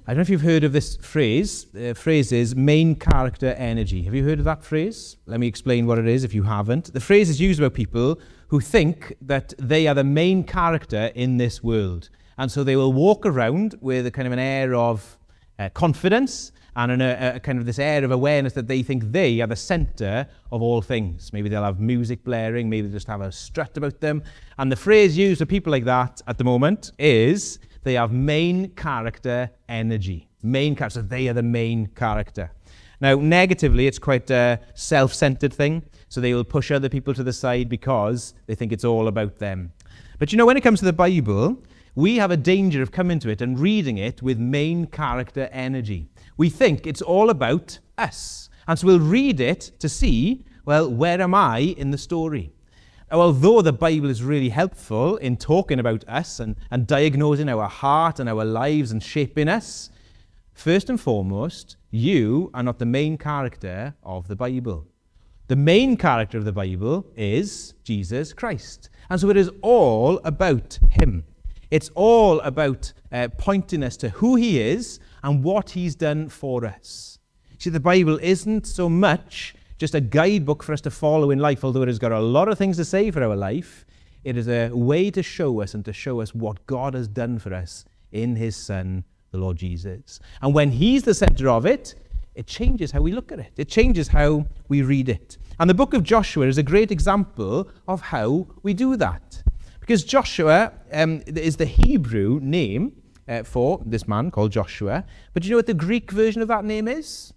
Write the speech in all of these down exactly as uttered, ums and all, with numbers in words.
I don't know if you've heard of this phrase. The phrase is main character energy. Have you heard of that phrase? Let me explain what it is if you haven't. The phrase is used about people who think that they are the main character in this world. And so they will walk around with a kind of an air of uh, confidence and an, a, a kind of this air of awareness that they think they are the center of all things. Maybe they'll have music blaring, maybe they'll just have a strut about them. And the phrase used for people like that at the moment is they have main character energy. Main character, they are the main character. Now, negatively, it's quite a self-centered thing. So they will push other people to the side because they think it's all about them. But you know, when it comes to the Bible, we have a danger of coming to it and reading it with main character energy. We think it's all about us. And so we'll read it to see, well, where am I in the story? Although the Bible is really helpful in talking about us and, and diagnosing our heart and our lives and shaping us, first and foremost, you are not the main character of the Bible. The main character of the Bible is Jesus Christ. And so it is all about him. It's all about uh, pointing us to who he is and what he's done for us. See, the Bible isn't so much just a guidebook for us to follow in life, although it has got a lot of things to say for our life. It is a way to show us and to show us what God has done for us in his Son, the Lord Jesus. And when he's the center of it, it changes how we look at it. It changes how we read it. And the book of Joshua is a great example of how we do that. Because Joshua um, is the Hebrew name uh, for this man called Joshua. But you know what the Greek version of that name is?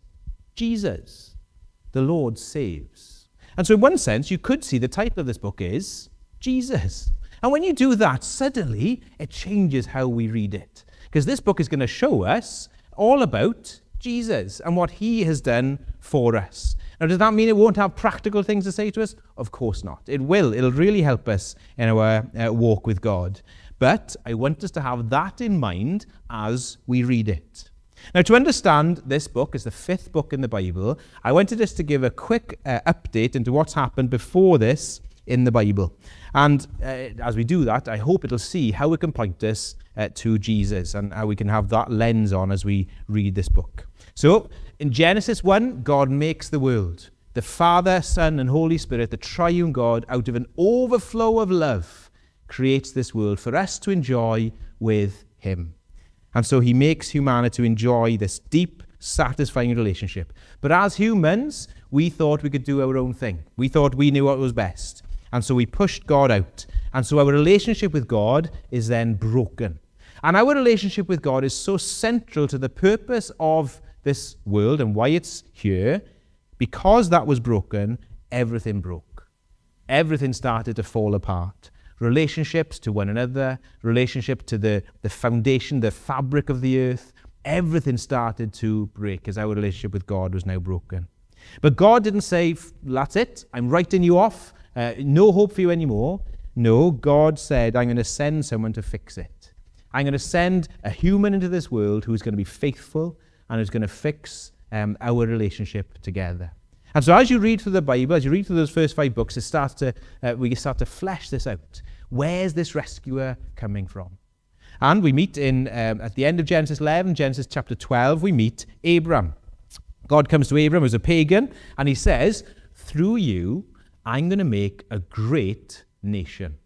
Jesus. The Lord saves. And so in one sense, you could see the title of this book is Jesus. And when you do that, suddenly it changes how we read it. Because this book is going to show us all about Jesus and what he has done for us. Now, does that mean it won't have practical things to say to us? Of course not. It will. It'll really help us in our uh, walk with God. But I want us to have that in mind as we read it. Now, to understand this book, as the fifth book in the Bible, I wanted us to give a quick uh, update into what's happened before this in the Bible. And uh, as we do that, I hope it'll see how it can point us uh, to Jesus and how we can have that lens on as we read this book. So, in Genesis one, God makes the world. The Father, Son, and Holy Spirit, the triune God, out of an overflow of love, creates this world for us to enjoy with him. And so he makes humanity to enjoy this deep, satisfying relationship. But as humans, we thought we could do our own thing. We thought we knew what was best. And so we pushed God out. And so our relationship with God is then broken. And our relationship with God is so central to the purpose of this world and why it's here. Because that was broken, everything broke. Everything started to fall apart. Relationships to one another, relationship to the, the foundation, the fabric of the earth, everything started to break as our relationship with God was now broken. But God didn't say, that's it, I'm writing you off, uh, no hope for you anymore. No, God said, I'm going to send someone to fix it. I'm going to send a human into this world who's going to be faithful and who's going to fix um, our relationship together. And so as you read through the Bible, as you read through those first five books, it starts to, uh, we start to flesh this out. Where's this rescuer coming from? And we meet in, um, at the end of Genesis eleven, Genesis chapter twelve, we meet Abram. God comes to Abram as a pagan, and he says, through you, I'm going to make a great nation.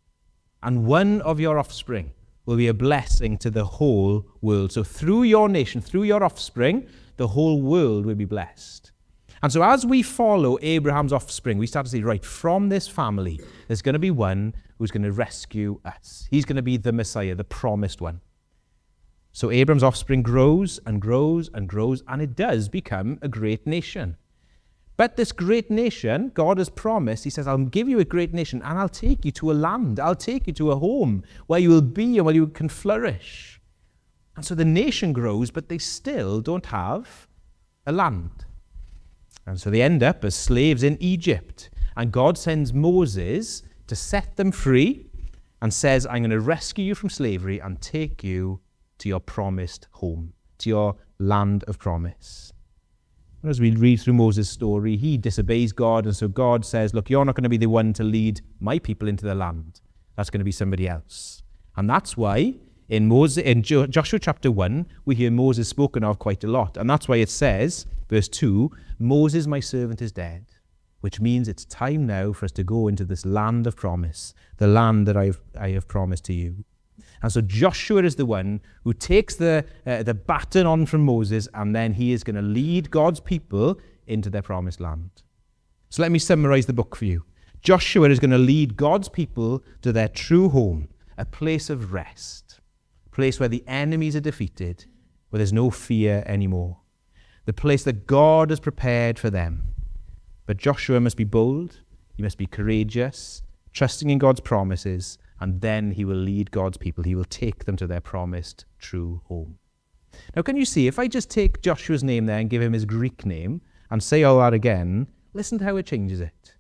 And one of your offspring will be a blessing to the whole world. So through your nation, through your offspring, the whole world will be blessed. And so as we follow Abraham's offspring, we start to see, right, from this family, there's going to be one who's going to rescue us. He's going to be the Messiah, the promised one. So Abraham's offspring grows and grows and grows, and it does become a great nation. But this great nation, God has promised, he says, I'll give you a great nation, and I'll take you to a land. I'll take you to a home where you will be and where you can flourish. And so the nation grows, but they still don't have a land. And so they end up as slaves in Egypt. And God sends Moses to set them free and says, I'm going to rescue you from slavery and take you to your promised home, to your land of promise. And as we read through Moses' story, he disobeys God. And so God says, look, you're not going to be the one to lead my people into the land. That's going to be somebody else. And that's why In, Moses, in Jo- Joshua chapter one, we hear Moses spoken of quite a lot. And that's why it says, verse two, Moses, my servant, is dead. Which means it's time now for us to go into this land of promise, the land that I've, I have promised to you. And so Joshua is the one who takes the, uh, the baton on from Moses, and then he is going to lead God's people into their promised land. So let me summarize the book for you. Joshua is going to lead God's people to their true home, a place of rest, a place where the enemies are defeated, where there's no fear anymore, the place that God has prepared for them. But Joshua must be bold, he must be courageous, trusting in God's promises, and then he will lead God's people. He will take them to their promised true home. Now, can you see, if I just take Joshua's name there and give him his Greek name and say all that again, listen to how it changes it.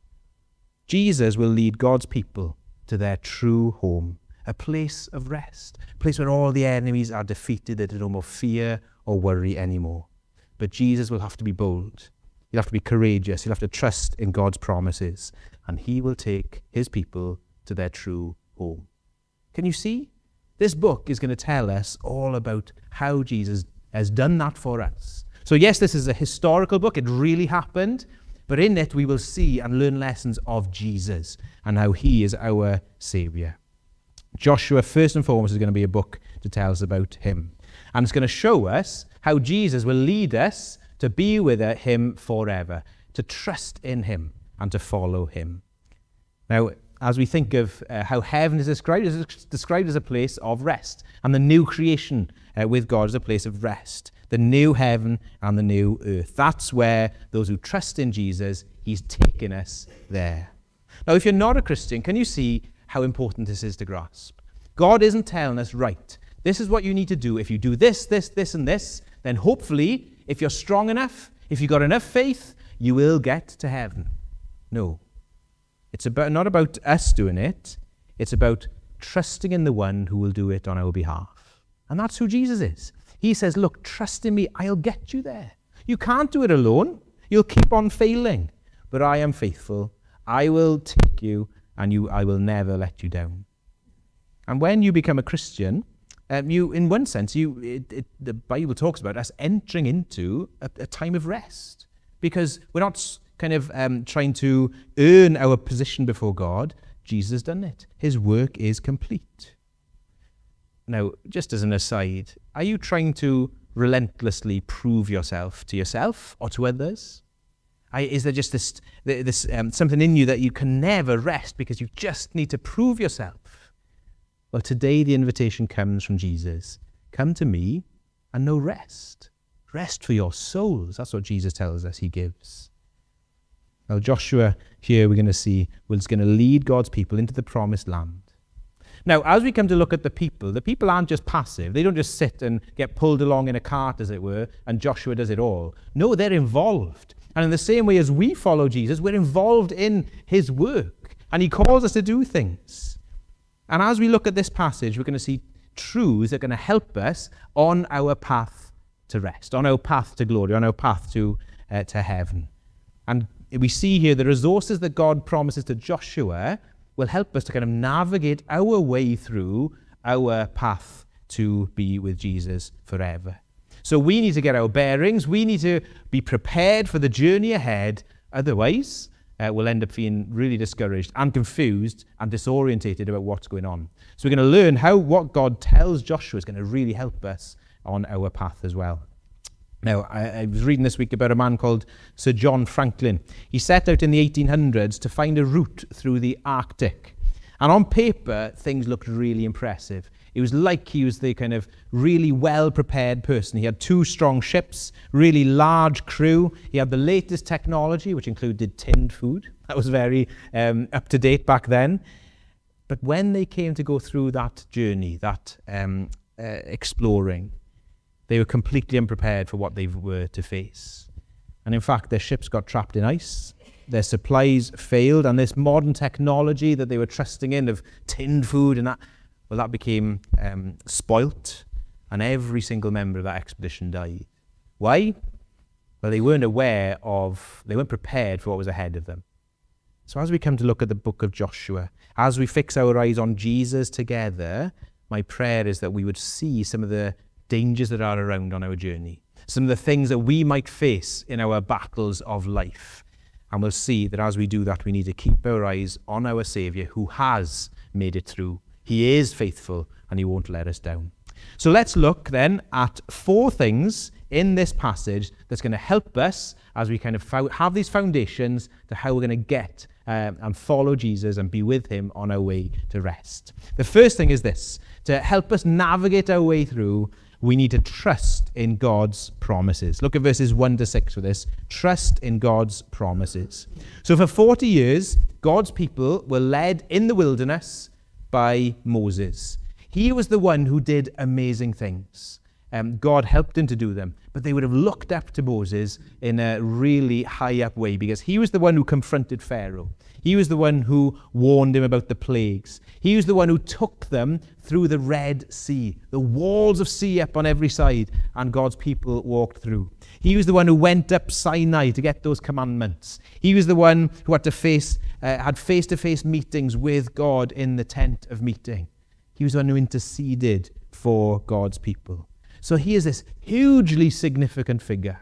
Jesus will lead God's people to their true home, a place of rest, a place where all the enemies are defeated, there's no more fear or worry anymore. But Jesus will have to be bold. He'll have to be courageous. He'll have to trust in God's promises. And he will take his people to their true home. Can you see? This book is going to tell us all about how Jesus has done that for us. So yes, this is a historical book. It really happened. But in it, we will see and learn lessons of Jesus and how he is our Savior. Joshua, first and foremost, is going to be a book to tell us about him. And it's going to show us how Jesus will lead us to be with him forever, to trust in him and to follow him. Now, as we think of uh, how heaven is described, it's described as a place of rest, and the new creation uh, with God is a place of rest. The new heaven and the new earth. That's where those who trust in Jesus, he's taken us there. Now, if you're not a Christian, can you see how important this is to grasp? God isn't telling us, right, this is what you need to do. If you do this, this, this, and this, then hopefully, if you're strong enough, if you've got enough faith, you will get to heaven. No. It's about not about us doing it. It's about trusting in the one who will do it on our behalf. And that's who Jesus is. He says, look, trust in me, I'll get you there. You can't do it alone. You'll keep on failing. But I am faithful. I will take you, and you, I will never let you down. And when you become a Christian, um, you, in one sense, you, it, it, the Bible talks about us entering into a, a time of rest. Because we're not kind of um, trying to earn our position before God. Jesus has done it. His work is complete. Now, just as an aside, are you trying to relentlessly prove yourself to yourself or to others? I, is there just this, this um, something in you that you can never rest because you just need to prove yourself? Well, today the invitation comes from Jesus. Come to me and know rest. Rest for your souls. That's what Jesus tells us he gives. Well, Joshua here we're going to see was going to lead God's people into the promised land. Now, as we come to look at the people, the people aren't just passive. They don't just sit and get pulled along in a cart, as it were, and Joshua does it all. No, they're involved. And in the same way as we follow Jesus, we're involved in his work. And he calls us to do things. And as we look at this passage, we're going to see truths that are going to help us on our path to rest, on our path to glory, on our path to, uh, to heaven. And we see here the resources that God promises to Joshua will help us to kind of navigate our way through our path to be with Jesus forever. So we need to get our bearings. We need to be prepared for the journey ahead. Otherwise, uh, we'll end up feeling really discouraged and confused and disorientated about what's going on. So we're going to learn how what God tells Joshua is going to really help us on our path as well. Now, I, I was reading this week about a man called Sir John Franklin. He set out in the eighteen hundreds to find a route through the Arctic. And on paper, things looked really impressive. It was like he was the kind of really well-prepared person. He had two strong ships, really large crew. He had the latest technology, which included tinned food. That was very um, up-to-date back then. But when they came to go through that journey, that um, uh, exploring, they were completely unprepared for what they were to face. And in fact, their ships got trapped in ice. Their supplies failed. And this modern technology that they were trusting in of tinned food and that, well, that became um, spoilt. And every single member of that expedition died. Why? Well, they weren't aware of, they weren't prepared for what was ahead of them. So as we come to look at the book of Joshua, as we fix our eyes on Jesus together, my prayer is that we would see some of the dangers that are around on our journey, some of the things that we might face in our battles of life. And we'll see that as we do that, we need to keep our eyes on our Saviour who has made it through. He is faithful and he won't let us down. So let's look then at four things in this passage that's going to help us as we kind of fo- have these foundations to how we're going to get um, and follow Jesus and be with him on our way to rest. The first thing is this: to help us navigate our way through, we need to trust in God's promises. Look at verses one to six for this. Trust in God's promises. So for forty years, God's people were led in the wilderness by Moses. He was the one who did amazing things. Um, God helped him to do them, but they would have looked up to Moses in a really high up way because he was the one who confronted Pharaoh. He was the one who warned him about the plagues. He was the one who took them through the Red Sea, the walls of sea up on every side, and God's people walked through. He was the one who went up Sinai to get those commandments. He was the one who had to face, uh, had face-to-face meetings with God in the tent of meeting. He was the one who interceded for God's people. So he is this hugely significant figure.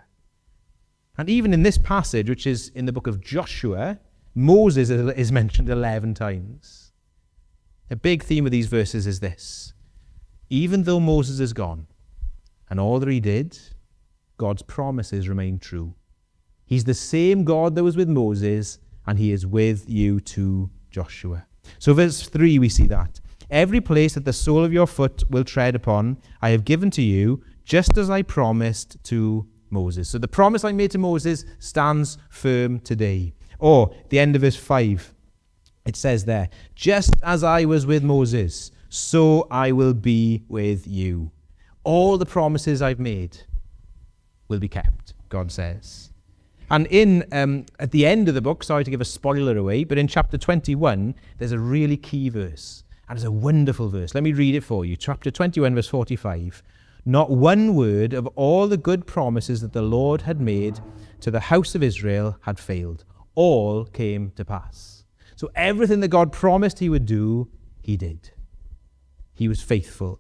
And even in this passage, which is in the book of Joshua, Moses is mentioned eleven times. A big theme of these verses is this: even though Moses is gone and all that he did, God's promises remain true. He's the same God that was with Moses, and he is with you too, Joshua. So verse three, we see that. Every place that the sole of your foot will tread upon, I have given to you, just as I promised to Moses. So the promise I made to Moses stands firm today. Or, the end of verse five, it says there, just as I was with Moses, so I will be with you. All the promises I've made will be kept, God says. And in um, at the end of the book, sorry to give a spoiler away, but in chapter twenty-one, there's a really key verse. And it's a wonderful verse. Let me read it for you. Chapter twenty-one, verse forty-five. Not one word of all the good promises that the Lord had made to the house of Israel had failed. All came to pass. So everything that God promised he would do, he did. He was faithful.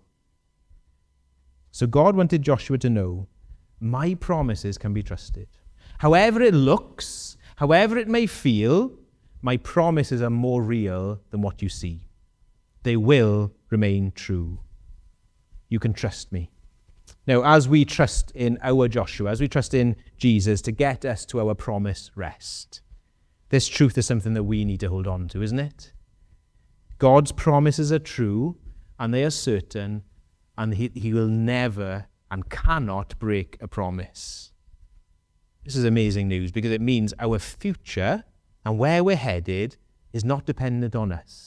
So God wanted Joshua to know, my promises can be trusted. However it looks, however it may feel, my promises are more real than what you see. They will remain true. You can trust me. Now, as we trust in our Joshua, as we trust in Jesus to get us to our promised rest, this truth is something that we need to hold on to, isn't it? God's promises are true, and they are certain, and he, he will never and cannot break a promise. This is amazing news because it means our future and where we're headed is not dependent on us.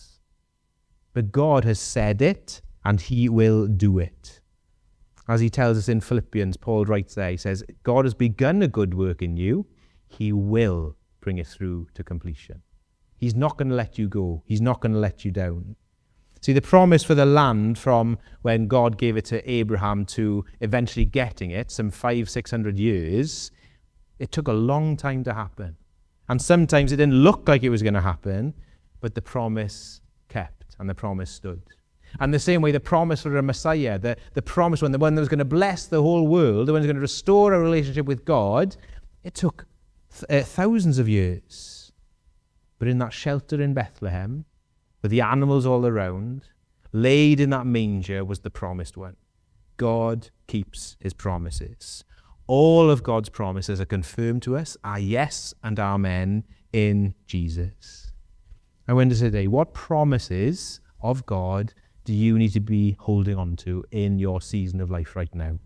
But God has said it, and he will do it. As he tells us in Philippians, Paul writes there, he says, God has begun a good work in you. He will bring it through to completion. He's not going to let you go. He's not going to let you down. See, the promise for the land from when God gave it to Abraham to eventually getting it, some five, six hundred years, it took a long time to happen. And sometimes it didn't look like it was going to happen, but the promise kept and the promise stood. And the same way, the promise for a Messiah, the, the promise one, the one that was going to bless the whole world, the one that was going to restore a relationship with God, it took th- uh, thousands of years. But in that shelter in Bethlehem, with the animals all around, laid in that manger was the promised one. God keeps his promises. All of God's promises are confirmed to us, are yes and amen in Jesus. I wonder today, what promises of God do you need to be holding on to in your season of life right now?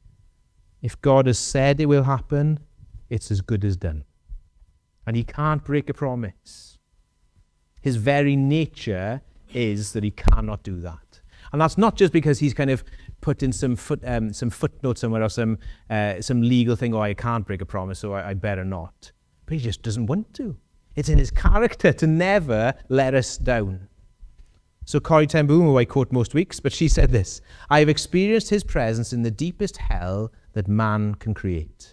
If God has said it will happen, it's as good as done. And he can't break a promise. His very nature is that he cannot do that. And that's not just because he's kind of put in some foot, um, some footnote somewhere or some uh, some legal thing, oh, I can't break a promise, so I, I better not. But he just doesn't want to. It's in his character to never let us down. So Corrie ten Boom, who I quote most weeks, but she said this: I have experienced his presence in the deepest hell that man can create.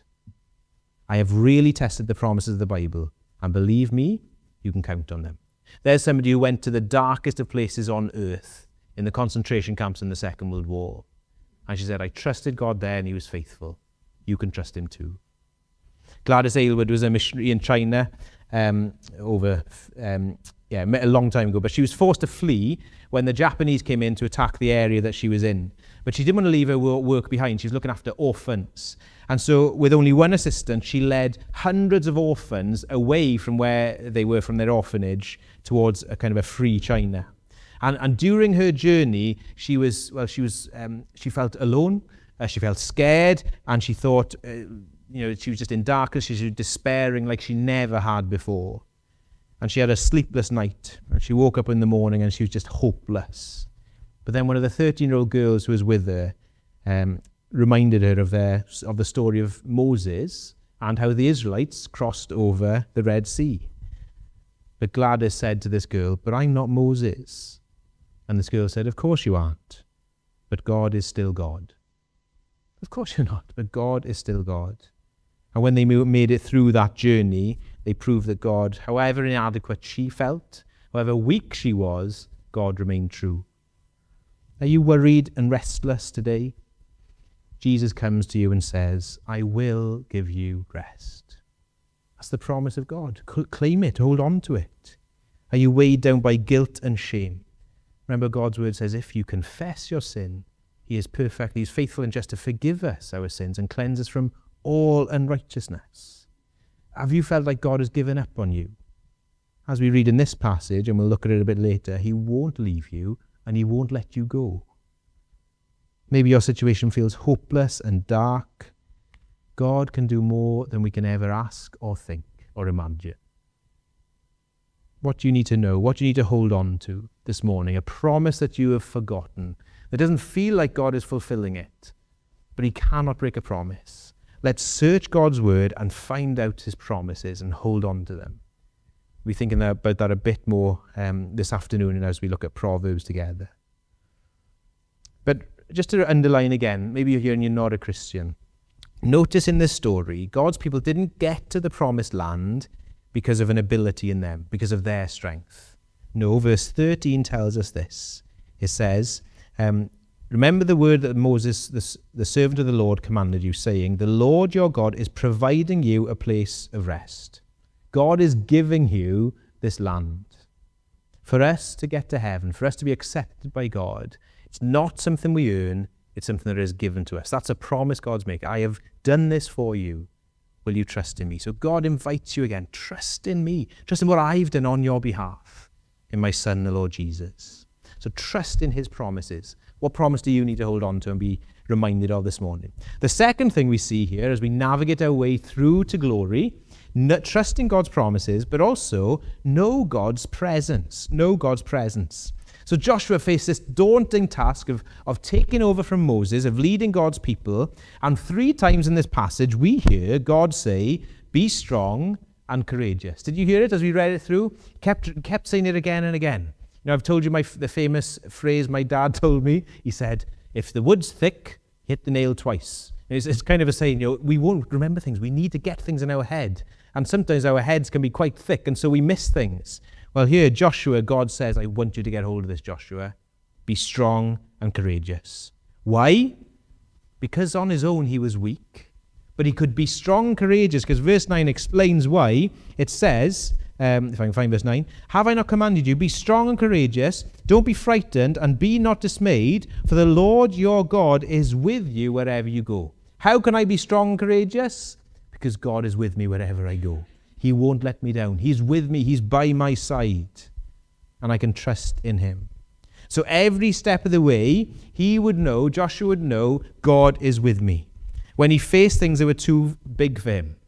I have really tested the promises of the Bible, and believe me, you can count on them. There's somebody who went to the darkest of places on earth in the concentration camps in the Second World War. And she said, I trusted God there and he was faithful. You can trust him too. Gladys Aylward was a missionary in China um, over um, yeah, a long time ago, but she was forced to flee when the Japanese came in to attack the area that she was in. But she didn't want to leave her work behind. She was looking after orphans. And so with only one assistant, she led hundreds of orphans away from where they were from their orphanage towards a kind of a free China. And, and during her journey, she was, well, she was, um, she felt alone, uh, she felt scared, and she thought, uh, you know, she was just in darkness, she was despairing like she never had before. And she had a sleepless night. And she woke up in the morning and she was just hopeless. But then one of the thirteen-year-old girls who was with her um, reminded her of, their, of the story of Moses and how the Israelites crossed over the Red Sea. But Gladys said to this girl, but I'm not Moses. And this girl said, of course you aren't, but God is still God. Of course you're not, but God is still God. And when they made it through that journey, they proved that God, however inadequate she felt, however weak she was, God remained true. Are you worried and restless today? Jesus comes to you and says, I will give you rest. That's the promise of God. Claim it, hold on to it. Are you weighed down by guilt and shame? Remember, God's word says, if you confess your sin, he is perfect, he is faithful and just to forgive us our sins and cleanse us from all unrighteousness. Have you felt like God has given up on you? As we read in this passage, and we'll look at it a bit later, he won't leave you and he won't let you go. Maybe your situation feels hopeless and dark. God can do more than we can ever ask or think or imagine. What do you need to know? What do you need to hold on to this morning? A promise that you have forgotten, that doesn't feel like God is fulfilling it, but he cannot break a promise. Let's search God's word and find out his promises and hold on to them. We'll be thinking about that a bit more um, this afternoon as we look at Proverbs together. But just to underline again, maybe you're here and you're not a Christian. Notice in this story, God's people didn't get to the promised land because of an ability in them, because of their strength. No, verse thirteen tells us this. It says, um, remember the word that Moses, the, the servant of the Lord, commanded you, saying, the Lord your God is providing you a place of rest. God is giving you this land. For us to get to heaven, for us to be accepted by God, it's not something we earn, it's something that is given to us. That's a promise God's making. I have done this for you. Will you trust in me? So God invites you again. Trust in me. Trust in what I've done on your behalf, in my Son, the Lord Jesus. So trust in his promises. What promise do you need to hold on to and be reminded of this morning? The second thing we see here as we navigate our way through to glory, n- trust in God's promises, but also know God's presence. Know God's presence. So Joshua faced this daunting task of, of taking over from Moses, of leading God's people. And three times in this passage, we hear God say, be strong and courageous. Did you hear it as we read it through? Kept, kept saying it again and again. You know, I've told you my the famous phrase my dad told me. He said, if the wood's thick, hit the nail twice. It's, it's kind of a saying, you know, we won't remember things. We need to get things in our head. And sometimes our heads can be quite thick, and so we miss things. Well, here, Joshua, God says, I want you to get hold of this, Joshua. Be strong and courageous. Why? Because on his own he was weak. But he could be strong and courageous, because verse nine explains why. It says, um, if I can find verse nine, have I not commanded you, be strong and courageous, don't be frightened, and be not dismayed, for the Lord your God is with you wherever you go. How can I be strong and courageous? Because God is with me wherever I go. He won't let me down. He's with me. He's by my side. And I can trust in him. So every step of the way, he would know, Joshua would know, God is with me. When he faced things that were too big for him,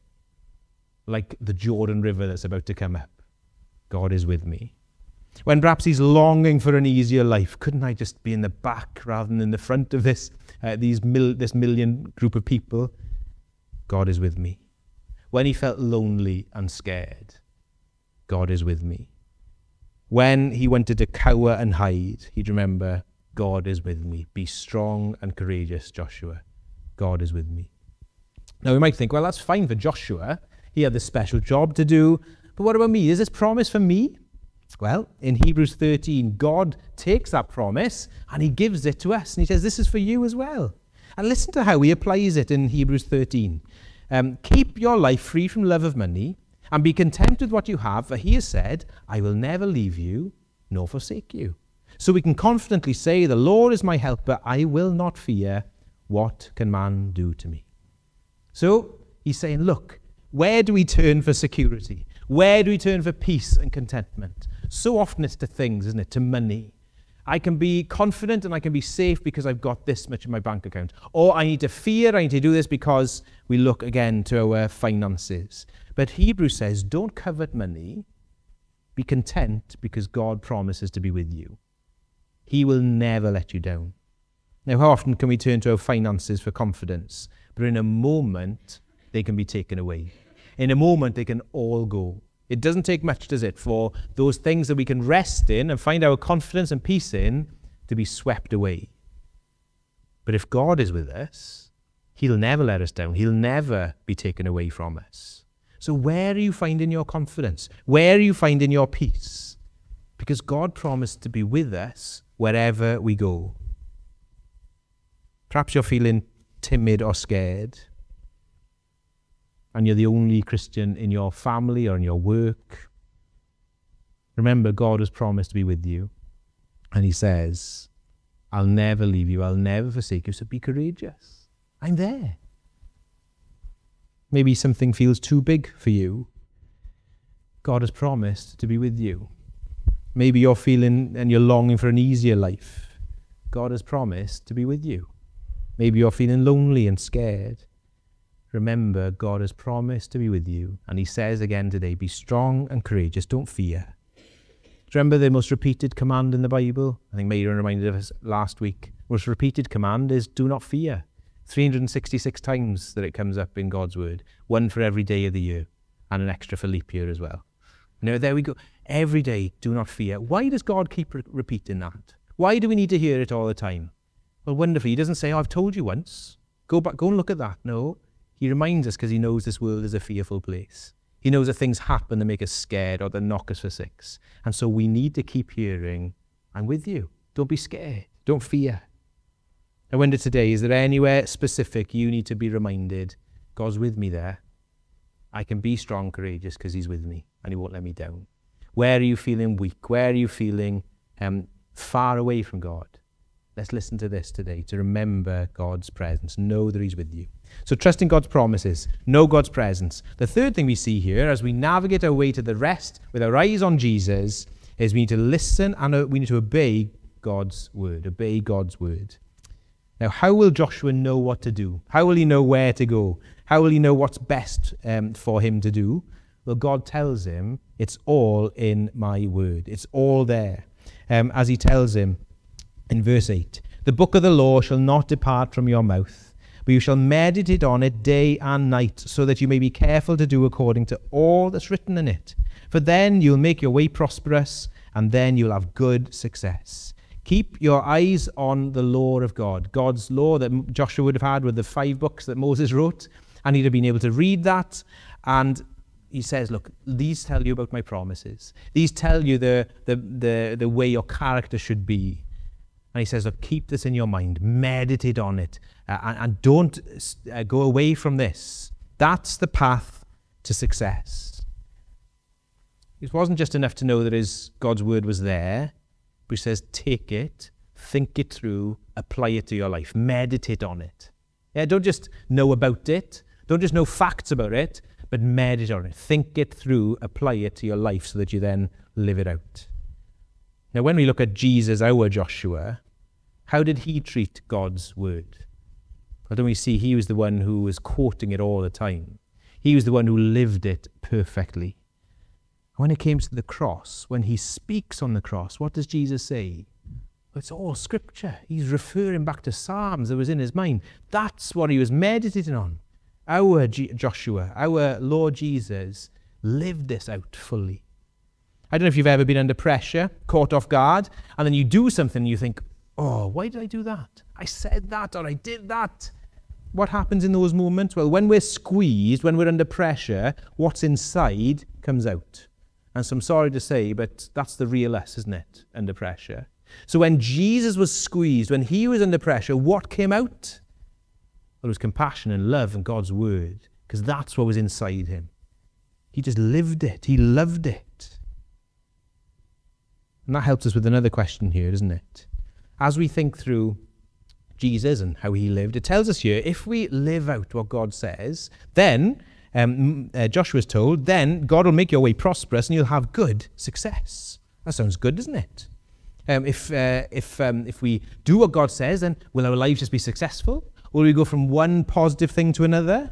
like the Jordan River that's about to come up, God is with me. When perhaps he's longing for an easier life, couldn't I just be in the back rather than in the front of this, uh, these mil- this million group of people? God is with me. When he felt lonely and scared, God is with me. When he wanted to cower and hide, he'd remember, God is with me. Be strong and courageous, Joshua. God is with me. Now we might think, well, that's fine for Joshua. He had this special job to do. But what about me? Is this promise for me? Well, in Hebrews thirteen, God takes that promise and he gives it to us. And he says, this is for you as well. And listen to how he applies it in Hebrews thirteen. Um, Keep your life free from love of money and be content with what you have, for he has said, I will never leave you nor forsake you. So we can confidently say, the Lord is my helper. I will not fear. What can man do to me? So he's saying, look, where do we turn for security? Where do we turn for peace and contentment? So often it's to things, isn't it? To money. I can be confident and I can be safe because I've got this much in my bank account. Or I need to fear, I need to do this because we look again to our finances. But Hebrews says, don't covet money. Be content because God promises to be with you. He will never let you down. Now, how often can we turn to our finances for confidence? But in a moment, they can be taken away. In a moment, they can all go. It doesn't take much, does it, for those things that we can rest in and find our confidence and peace in to be swept away. But if God is with us, he'll never let us down. He'll never be taken away from us. So where are you finding your confidence? Where are you finding your peace? Because God promised to be with us wherever we go. Perhaps you're feeling timid or scared, and you're the only Christian in your family or in your work. Remember, God has promised to be with you. And he says, I'll never leave you. I'll never forsake you. So be courageous. I'm there. Maybe something feels too big for you. God has promised to be with you. Maybe you're feeling and you're longing for an easier life. God has promised to be with you. Maybe you're feeling lonely and scared. Remember, God has promised to be with you. And he says again today, be strong and courageous. Don't fear. Do you remember the most repeated command in the Bible? I think Miriam reminded us last week. The most repeated command is do not fear. three hundred sixty-six times that it comes up in God's word. One for every day of the year. And an extra for leap year as well. Now, there we go. Every day, do not fear. Why does God keep re- repeating that? Why do we need to hear it all the time? Well, wonderfully, he doesn't say, oh, I've told you once. Go back, go and look at that. No. He reminds us because he knows this world is a fearful place. He knows that things happen that make us scared or that knock us for six. And so we need to keep hearing, I'm with you. Don't be scared. Don't fear. I wonder today, is there anywhere specific you need to be reminded, God's with me there. I can be strong, courageous because he's with me and he won't let me down. Where are you feeling weak? Where are you feeling um, far away from God? Let's listen to this today, to remember God's presence. Know that he's with you. So trust in God's promises. Know God's presence. The third thing we see here, as we navigate our way to the rest with our eyes on Jesus, is we need to listen and we need to obey God's word. Obey God's word. Now, how will Joshua know what to do? How will he know where to go? How will he know what's best um, for him to do? Well, God tells him, it's all in my word. It's all there. Um, as he tells him, in verse eight, the book of the law shall not depart from your mouth, but you shall meditate on it day and night, so that you may be careful to do according to all that's written in it. For then you'll make your way prosperous, and then you'll have good success. Keep your eyes on the law of God, God's law that Joshua would have had with the five books that Moses wrote, and he'd have been able to read that. And he says, look, these tell you about my promises. These tell you the, the, the, the way your character should be. And he says, look, keep this in your mind, meditate on it, uh, and, and don't uh, go away from this. That's the path to success. It wasn't just enough to know that his God's word was there, but he says, take it, think it through, apply it to your life, meditate on it. Yeah, don't just know about it, don't just know facts about it, but meditate on it, think it through, apply it to your life so that you then live it out. Now, when we look at Jesus, our Joshua, how did he treat God's word? Well, don't we see he was the one who was quoting it all the time? He was the one who lived it perfectly. When it came to the cross, when he speaks on the cross, what does Jesus say? It's all scripture. He's referring back to Psalms that was in his mind. That's what he was meditating on. Our G- Joshua, our Lord Jesus, lived this out fully. I don't know if you've ever been under pressure, caught off guard, and then you do something and you think, oh, why did I do that? I said that or I did that. What happens in those moments? Well, when we're squeezed, when we're under pressure, what's inside comes out. And so I'm sorry to say, but that's the real us, isn't it, under pressure? So when Jesus was squeezed, when he was under pressure, what came out? Well, it was compassion and love and God's word, because that's what was inside him. He just lived it. He loved it. And that helps us with another question here, doesn't it? As we think through Jesus and how he lived, it tells us here, if we live out what God says, then, um, uh, Joshua's told, then God will make your way prosperous and you'll have good success. That sounds good, doesn't it? Um, if uh, if um, if we do what God says, then will our lives just be successful? Will we go from one positive thing to another?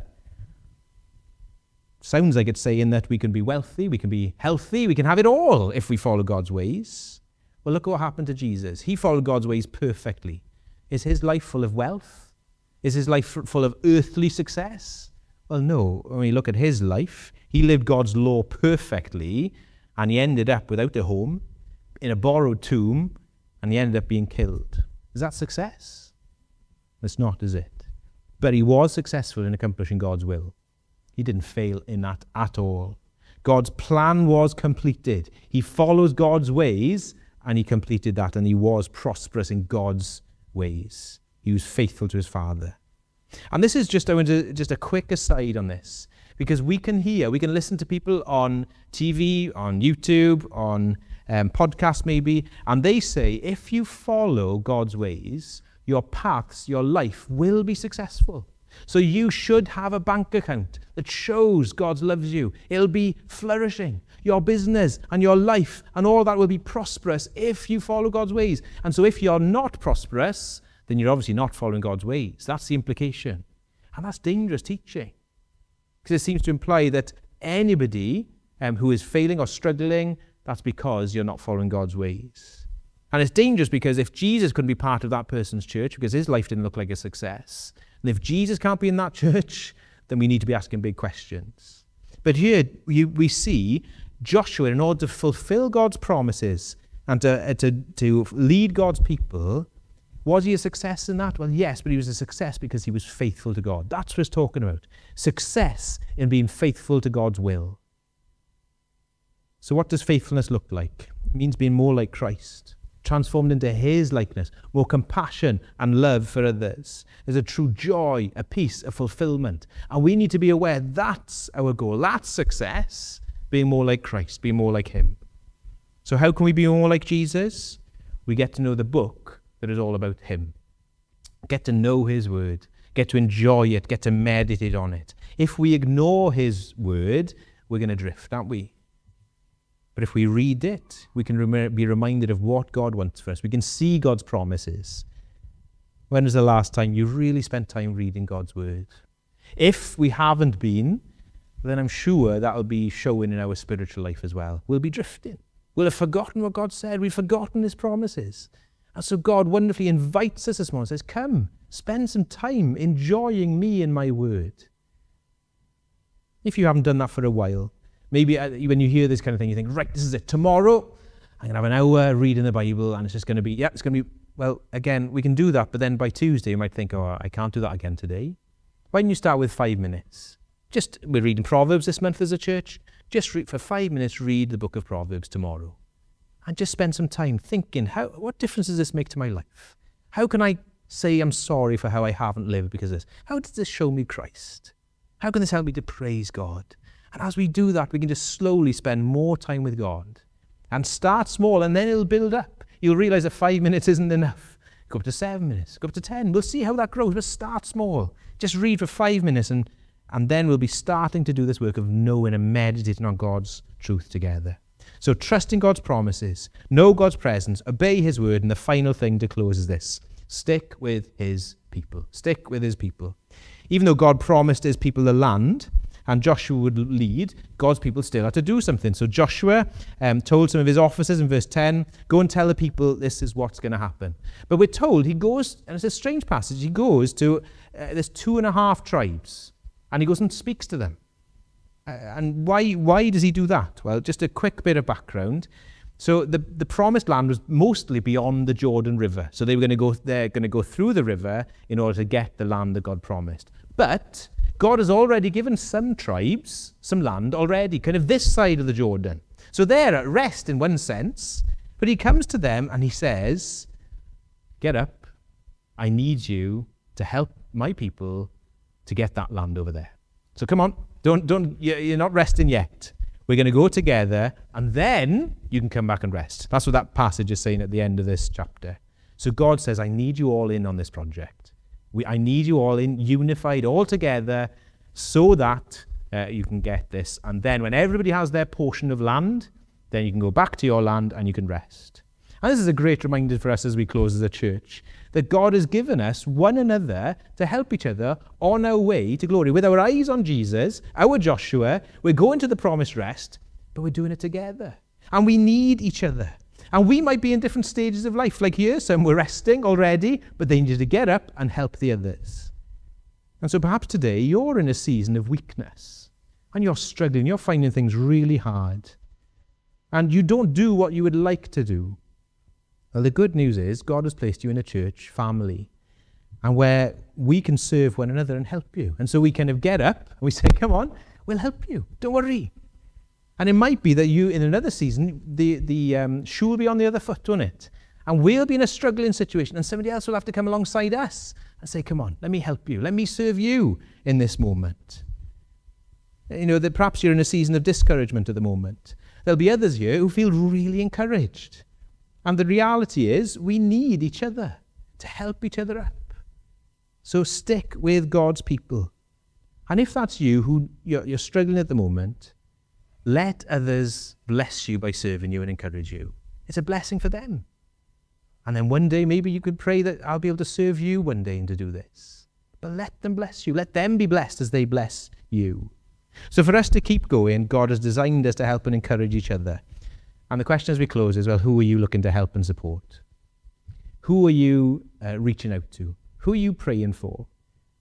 Sounds like it's saying that we can be wealthy, we can be healthy, we can have it all if we follow God's ways. Well, look what happened to Jesus. He followed God's ways perfectly. Is his life full of wealth? Is his life full of earthly success? Well, no. When we look at his life, he lived God's law perfectly, and he ended up without a home, in a borrowed tomb, and he ended up being killed. Is that success? It's not, is it? But he was successful in accomplishing God's will. He didn't fail in that at all. God's plan was completed. He follows God's ways, and he completed that, and he was prosperous in God's ways. He was faithful to his Father. And this is just, I want to, just a quick aside on this, because we can hear, we can listen to people on T V, on YouTube, on um, podcasts maybe, and they say, if you follow God's ways, your paths, your life will be successful. So you should have a bank account that shows God loves you. It'll be flourishing. Your business and your life and all that will be prosperous if you follow God's ways. And so if you're not prosperous, then you're obviously not following God's ways. That's the implication. And that's dangerous teaching. Because it seems to imply that anybody um, who is failing or struggling, that's because you're not following God's ways. And it's dangerous because if Jesus couldn't be part of that person's church because his life didn't look like a success, and if Jesus can't be in that church, then we need to be asking big questions. But here you, we see Joshua, in order to fulfill God's promises and to, uh, to, to lead God's people, was he a success in that? Well, yes, but he was a success because he was faithful to God. That's what it's talking about. Success in being faithful to God's will. So what does faithfulness look like? It means being more like Christ, transformed into his likeness, more compassion and love for others. There's a true joy, a peace, a fulfillment. And we need to be aware that's our goal. That's success, being more like Christ, being more like him. So how can we be more like Jesus? We get to know the book that is all about him. Get to know his word. Get to enjoy it. Get to meditate on it. If we ignore his word, we're going to drift, aren't we? But if we read it, we can rem- be reminded of what God wants for us. We can see God's promises. When was the last time you really spent time reading God's word? If we haven't been, then I'm sure that'll be showing in our spiritual life as well. We'll be drifting. We'll have forgotten what God said. We've forgotten his promises. And so God wonderfully invites us this morning and says, come, spend some time enjoying me and my word. If you haven't done that for a while, maybe when you hear this kind of thing, you think, right, this is it. Tomorrow, I'm going to have an hour reading the Bible, and it's just going to be, yeah, it's going to be, well, again, we can do that, but then by Tuesday, you might think, oh, I can't do that again today. Why don't you start with five minutes? Just, we're reading Proverbs this month as a church. Just read, for five minutes, read the book of Proverbs tomorrow. And just spend some time thinking, how, what difference does this make to my life? How can I say I'm sorry for how I haven't lived because of this? How does this show me Christ? How can this help me to praise God? And as we do that, we can just slowly spend more time with God. And start small, and then it'll build up. You'll realize that five minutes isn't enough. Go up to seven minutes, go up to ten. We'll see how that grows, but start small. Just read for five minutes, and, and then we'll be starting to do this work of knowing and meditating on God's truth together. So trust in God's promises, know God's presence, obey his word, and the final thing to close is this. Stick with his people. Stick with his people. Even though God promised his people the land, and Joshua would lead, God's people still had to do something. So Joshua um, told some of his officers in verse ten, go and tell the people this is what's going to happen. But we're told he goes, and it's a strange passage, he goes to, uh, there's two and a half tribes, and he goes and speaks to them. Uh, and why why does he do that? Well, just a quick bit of background. So the, the promised land was mostly beyond the Jordan River. So they were going to go, they're going to go through the river in order to get the land that God promised. But God has already given some tribes some land already, kind of this side of the Jordan. So they're at rest in one sense, but he comes to them and he says, get up. I need you to help my people to get that land over there. So come on, don't, don't, you're not resting yet. We're going to go together and then you can come back and rest. That's what that passage is saying at the end of this chapter. So God says, I need you all in on this project. We, I need you all in, unified all together so that uh, you can get this. And then when everybody has their portion of land, then you can go back to your land and you can rest. And this is a great reminder for us as we close as a church, that God has given us one another to help each other on our way to glory. With our eyes on Jesus, our Joshua, we're going to the promised rest, but we're doing it together. And we need each other. And we might be in different stages of life. Like here, some were resting already, but they needed to get up and help the others. And so perhaps today you're in a season of weakness and you're struggling, you're finding things really hard. And you don't do what you would like to do. Well, the good news is God has placed you in a church family and where we can serve one another and help you. And so we kind of get up and we say, come on, we'll help you. Don't worry. And it might be that you, in another season, the, the um, shoe will be on the other foot, won't it? And we'll be in a struggling situation and somebody else will have to come alongside us and say, come on, let me help you. Let me serve you in this moment. You know, that perhaps you're in a season of discouragement at the moment. There'll be others here who feel really encouraged. And the reality is we need each other to help each other up. So stick with God's people. And if that's you, who you're, you're struggling at the moment, let others bless you by serving you and encourage you. It's a blessing for them. And then one day maybe you could pray that I'll be able to serve you one day and to do this. But let them bless you. Let them be blessed as they bless you. So for us to keep going, God has designed us to help and encourage each other. And the question as we close is, well, who are you looking to help and support? Who are you uh, reaching out to? Who are you praying for?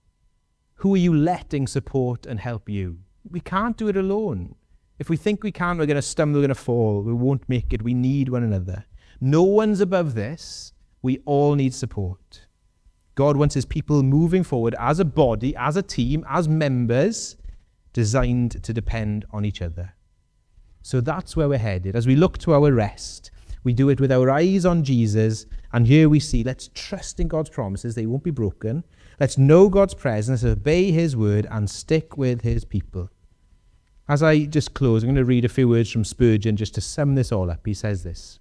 Who are you letting support and help you? We can't do it alone. If we think we can, we're going to stumble, we're going to fall. We won't make it. We need one another. No one's above this. We all need support. God wants his people moving forward as a body, as a team, as members, designed to depend on each other. So that's where we're headed. As we look to our rest, we do it with our eyes on Jesus. And here we see, let's trust in God's promises. They won't be broken. Let's know God's presence, obey his word, and stick with his people. As I just close, I'm going to read a few words from Spurgeon just to sum this all up. He says this: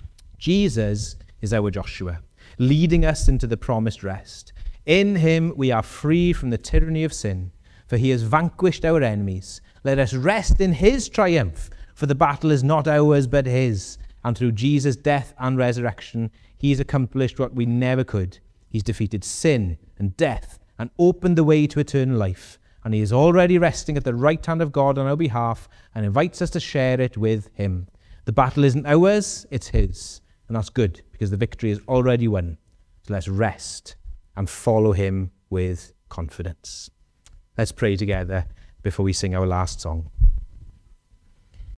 Jesus is our Joshua, leading us into the promised rest. In him we are free from the tyranny of sin, for he has vanquished our enemies. Let us rest in his triumph, for the battle is not ours but his. And through Jesus' death and resurrection, he has accomplished what we never could. He's defeated sin and death and opened the way to eternal life. And he is already resting at the right hand of God on our behalf and invites us to share it with him. The battle isn't ours, it's his. And that's good, because the victory is already won. So let's rest and follow him with confidence. Let's pray together before we sing our last song.